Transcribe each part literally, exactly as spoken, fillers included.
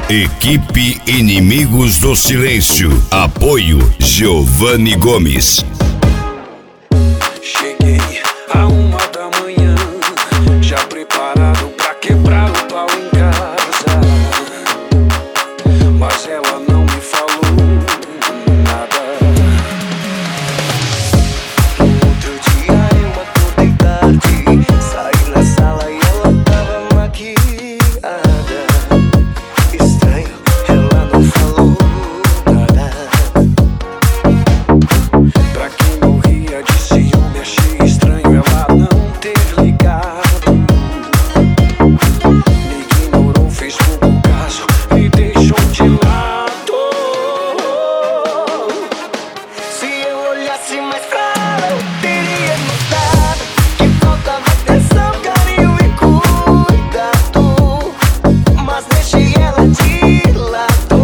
Equipe Inimigos do Silêncio. Apoio Giovanni Gomes. Cheguei a uma da manhã, já preparado pra quebrar o pau em casa, mas ela não me falou nada. No outro dia eu acordei tarde, saí na sala e ela tava maquiada. Estranho, ela não falou nada. Pra quem morria de ciúme, achei estranho ela não ter ligado. Me ignorou, fez pouco caso, me deixou de lado. Se eu olhasse mais pra ela, eu teria notado que faltava atenção, carinho e cuidado, mas deixei ela de lado.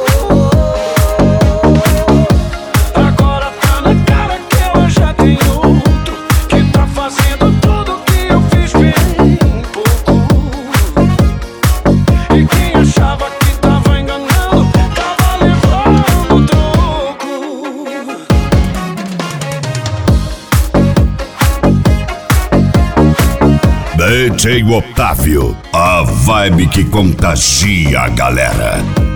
Agora tá na cara que ela já tem outro, que tá fazendo tudo que eu fiz bem pouco. E quem achava que tava enganando, tava levando troco. D J Otávio, a vibe que contagia a galera.